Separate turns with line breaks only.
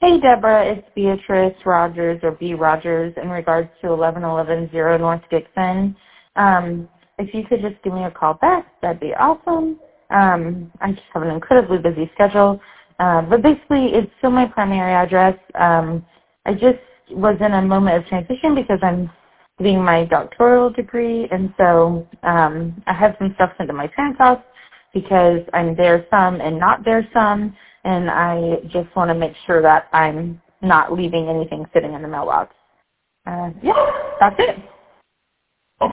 Hey, Deborah, it's Beatrice Rogers, or B. Rogers, in regards to 11110 North Dixon. If you could just give me a call back, that'd be awesome. I just have an incredibly busy schedule, but basically it's still my primary address. I just was in a moment of transition because I'm getting my doctoral degree, and so I have some stuff sent to my parents' house because I'm there some and not there some, and I just want to make sure that I'm not leaving anything sitting in the mailbox. Yeah, that's it.